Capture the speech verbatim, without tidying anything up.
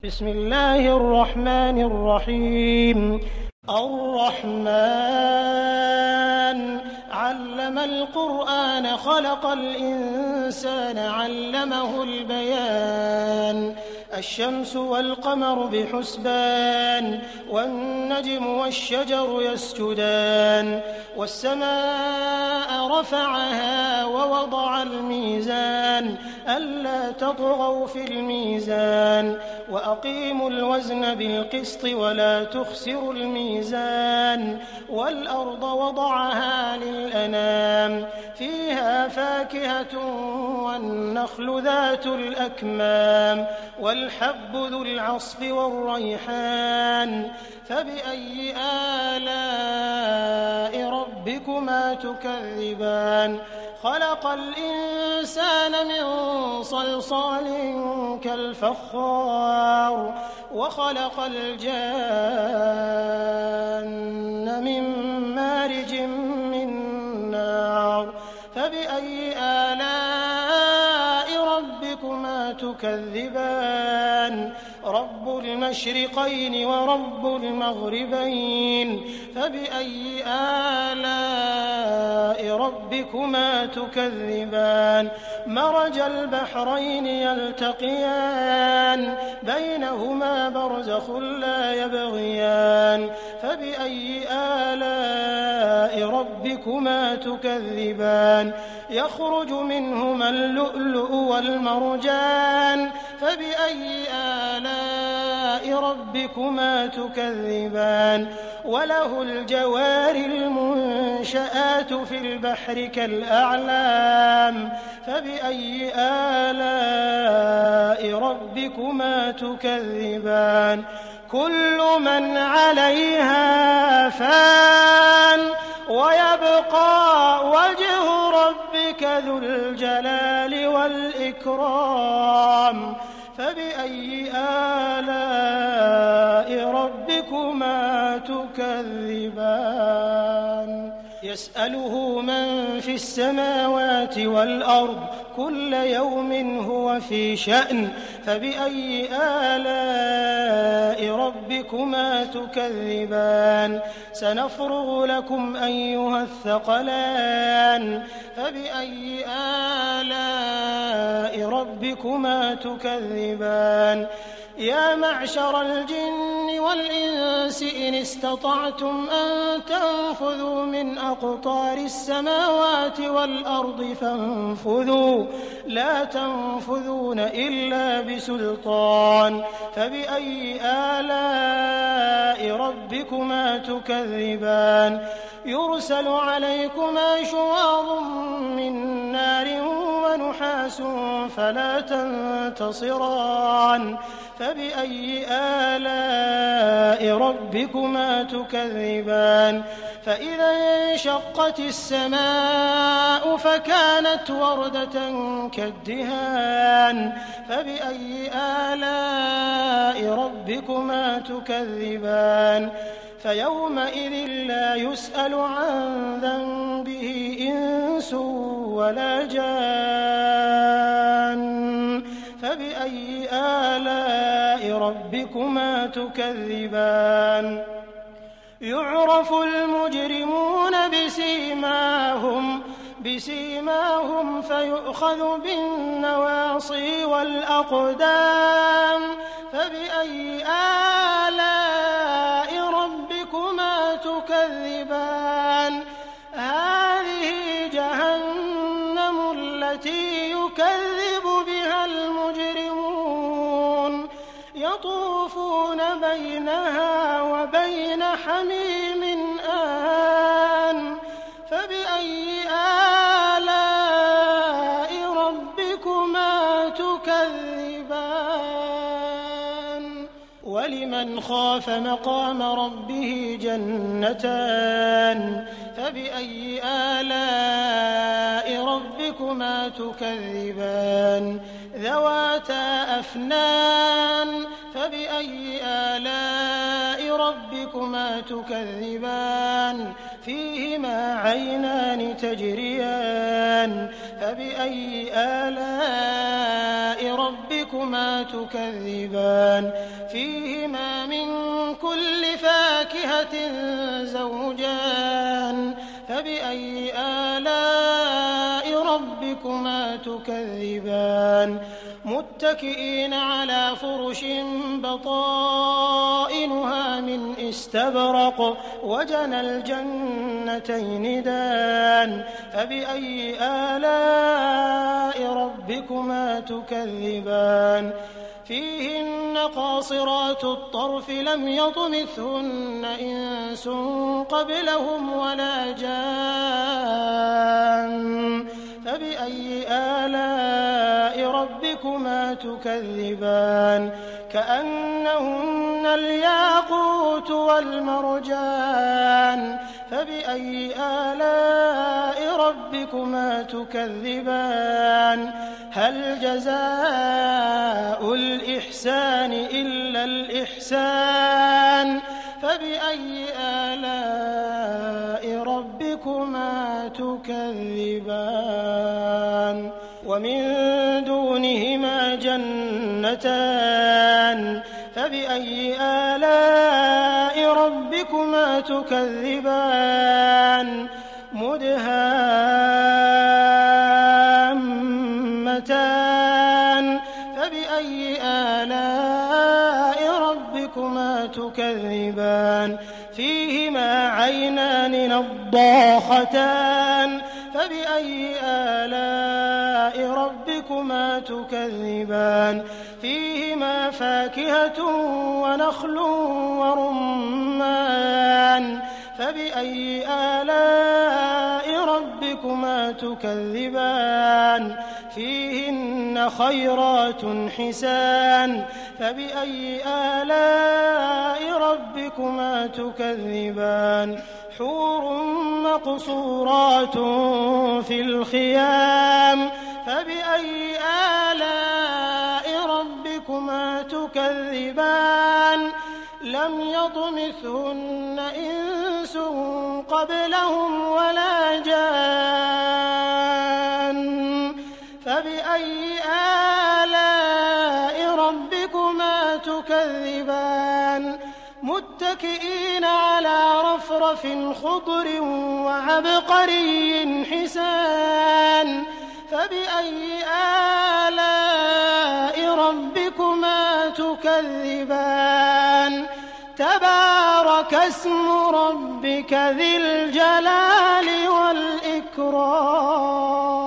بسم الله الرحمن الرحيم الرحمن علم القرآن خلق الإنسان علمه البيان الشمس والقمر بحسبان والنجم والشجر يسجدان والسماء رفعها ووضع الميزان ألا تطغوا في الميزان وأقيموا الوزن بالقسط ولا تخسروا الميزان والأرض وضعها للأنام فيها فاكهة والنخل ذات الأكمام والحب ذو العصف والريحان فبأي آلاء ربكما تكذبان خلق الإنسان من صلصال كالفخار وخلق الجان من مارج من نار فبأي آلاء ربكما تكذبان رب المشرقين ورب المغربين فبأي آلاء ربكما تكذبان مرج البحرين يلتقيان بينهما برزخ لا يبغيان فبأي آلاء ربكما تكذبان يخرج منهما اللؤلؤ والمرجان فبأي آلاء ربكما تكذبان وله الجوار المنشآت في البحر كالأعلام فبأي آلاء ربكما تكذبان كل من عليها فان ويبقى وجه ربك ذو الجلال والإكرام فبأي آلاء ربكما تكذبان يسأله من في السماوات والأرض كل يوم هو في شأن فبأي آلاء ربكما تكذبان سنفرغ لكم أيها الثقلان فبأي آلاء ربكما تكذبان يا معشر الجن والإنس إن استطعتم أن تنفذوا من أقطار السماوات والأرض فانفذوا لا تنفذون إلا بسلطان فبأي آلاء ربكما تكذبان يرسل عليكما شواظ من نار ونحاس فلا تنتصران فبأي آلاء ربكما تكذبان فإذا انشقت السماء فكانت وردة كالدهان فبأي آلاء ربكما تكذبان فيومئذ لا يسأل عن ذنبه إنس ولا جان فبأي آلاء ربكما تكذبان يعرف المجرمون بسيماهم بسيماهم فيؤخذ بالنواصي والأقدام فبأي آلاء ربكما تكذبان هذه جهنم التي يكذب بها المجرمون يطوفون بينها وبين حميم آن فبأي آلاء ربكما تكذبان ولمن خاف مقام ربه جنتان فبأي آلاء ربكما تكذبان ذواتا أفنان فبأي آلاء ربكما تكذبان فيهما عينان تجريان فبأي آلاء ربكما تكذبان فيهما من كل فاكهة زوجان فبأي آلاء ربكما تكذبان متكئين على فرش بطائنها من استبرق وجنى الجنتين دان فبأي آلاء ربكما تكذبان فيهن قاصرات الطرف لم يطمثهن إنس قبلهم ولا جان فبأي آلاء ربكما تكذبان كأنهن الياقوت والمرجان فبأي آلاء ربكما تكذبان هل جزاء الإحسان إلا الإحسان فبأي آلاء ربكما تكذبان ومن دونهما جنتان فبأي آلاء ربكما تكذبان مدهامتان فبأي آلاء ربكما تكذبان فيهما عينان نضاختان فبأي آلاء ربكما تكذبان فيهما فاكهة ونخل ورمان فبأي آلاء ربكما تكذبان فيهن خيرات حسان فبأي آلاء ربكما تكذبان حور مقصورات في الخيام فبأي آلاء ربكما تكذبان لم يطمثهن إنس قبلهم ولا جان فبأي آلاء ربكما تكذبان متكئين على رفرف خضر وعبقري حسان فبأي آلاء ربكما تكذبان تبارك اسم ربك ذي الجلال والإكرام